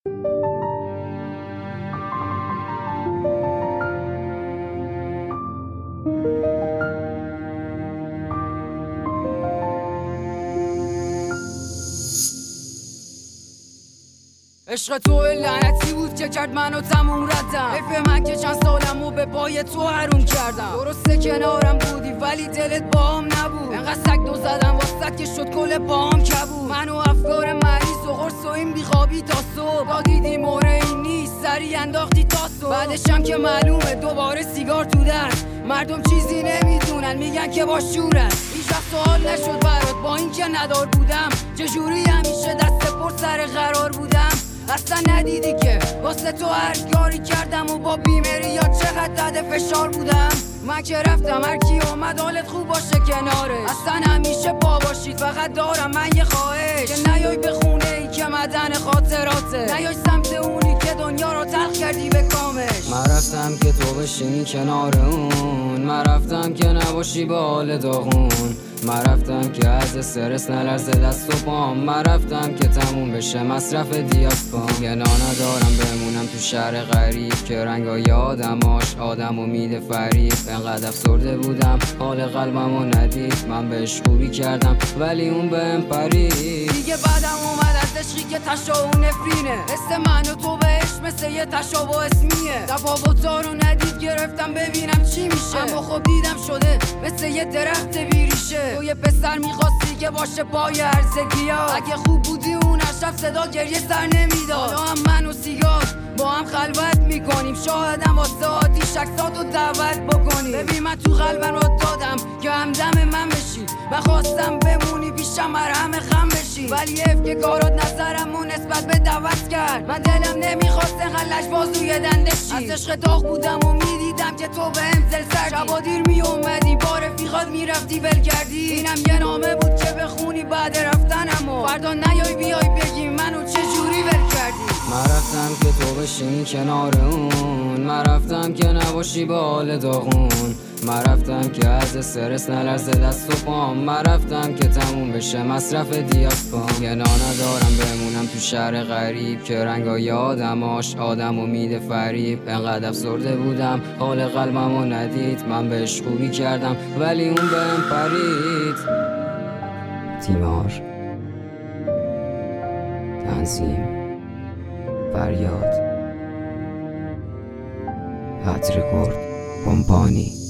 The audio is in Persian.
عشق تو لعنتی بود که کرد منو تموم ردم. حیف من که چند سالمو به پای تو حروم کردم. درسته کنارم بودی ولی دلت باهم نبود. انقدر سگ دو زدم واسط که شد کل باهم کبود. منو افکار مریض و قرص و این بیخوابی تا صبح. تا دیدی موردی نیست سری انداختی تا صبح. بعدشم که معلومه دوباره سیگار تو دست. مردم چیزی نمیدونن میگن که با شورن. هیچ وقت سوال نشد برات با این که ندار بودم. چجوری همیشه دست پر سر قرار بودم. اصلا ندیدی که واسه تو هر کاری کردم و با بیمری یا چقدر تحت فشار بودم. من که رفتم هر کی اومد حالت خوب باشه کناره. اصلا همیشه پا باشید فقط دارم من یه خواهش که نیای به خونه ای که مدن خاطراته. نیای سمت اونی که دنیا رو تلخ کردی به کامش. من رفتم که تو بشینی کنار اون. من رفتم که نباشی با حال داغون. من رفتم که از استرس نلرزه دست و پام. من رفتم که تموم بشه مصرف دیاسپام. گنا ندارم بمونم تو شهر غریب که رنگای آدماش آدم و میده فریب. انقدر افسرده بودم حال قلبمو ندید. من بهش خوبی کردم ولی اون بهم پرید. دیگه بعدم اومد از عشقی که تشابه نفرینه. مثل من و تو بهش مثل یه تشابه اسمیه. تفاوتا رو ندید گرفتم ببینم چی میشه. اما خب دیدم شده مثل یه درخت بیریشه. تو یه پسر میخواستی که باشه پای هرزگیا. اگه خوب بودی اون شب صدا گریه سر نمیداد. حالا هم من و سیگار با هم خلوت میکنیم. شاهدم واسه آتیش عکساتو دعوت بکنیم. ببین من تو قلبم رو دادم که همدم من بشی. من خواستم بمونی پیشم هر همه خم بشی. ولی حیف که کارات نظرمو نسبت به دعوت کرد. من دلم نمیخواست انقدر لجبازوی دنده شی. از عشق داغ بودم و میدیدم که تو بهم زل سردی. شبا دیر میومدی با رفیقات میرفتی ول کردی. اینم یه نامه بود که بخونی بعد رفتنمو. فردا نیای بیای بگی منو چجوری ول کردی. من رفتم که تو بشینی کنار اون. من رفتم که نباشی با حال داغون. من رفتم که از استرس نلرزه دست و پام. من رفتم که تموم بشه مصرف دیاسپام. گنا ندارم بمونم تو شهر غریب که رنگای آدماش آدم و میده فریب. انقدر افسرده بودم حال قلبمو ندید. من بهش خوبی کردم ولی اون بهم پرید. تیمار تنظیم فریاد هترکورد کمپانی